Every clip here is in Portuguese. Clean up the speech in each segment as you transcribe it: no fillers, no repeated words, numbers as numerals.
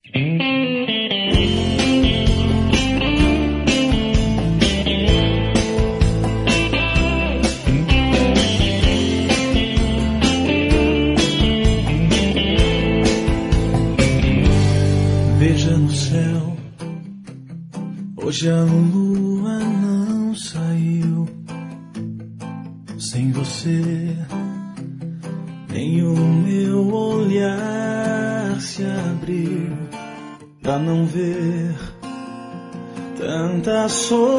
Veja no céu, hoje a lua não saiu. Sem você, nem o meu olhar se abriu pra não ver tanta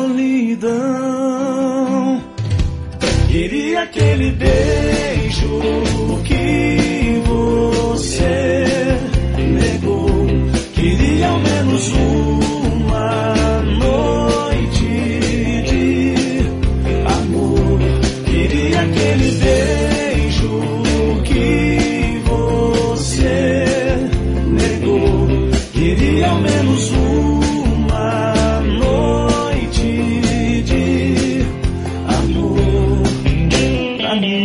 solidão. Queria aquele beijo que você negou. Queria ao menos uma noite de amor. Queria aquele beijo que você negou. Queria ao menos uma noite de amor pra mim.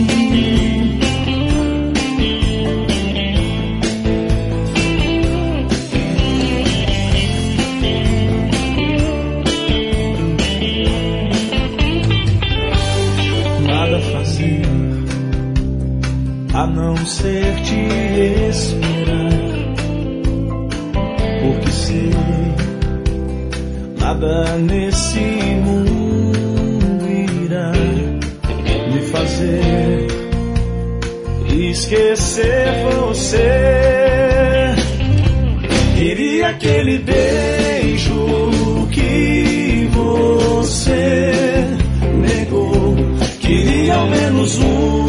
A não ser te esperar, porque sei, nada nesse mundo irá me fazer esquecer você. Queria aquele beijo que você negou. Queria ao menos um